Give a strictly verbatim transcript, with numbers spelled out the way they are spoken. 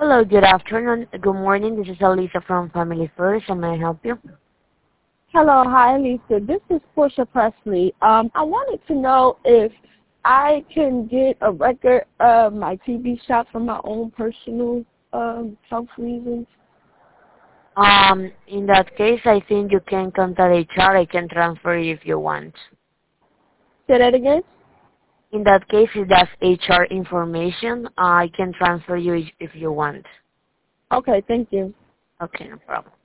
Hello, good afternoon. Good morning. This is Elisa from Family First. How may I help you? Hello, hi Lisa. This is Portia Presley. Um, I wanted to know if I can get a record of my T B shot for my own personal um, health reasons. Um, in that case, I think you can contact H R. I can transfer you if you want. Say that again? In that case, if that's H R information, I can transfer you if if you want. Okay, thank you. Okay, no problem.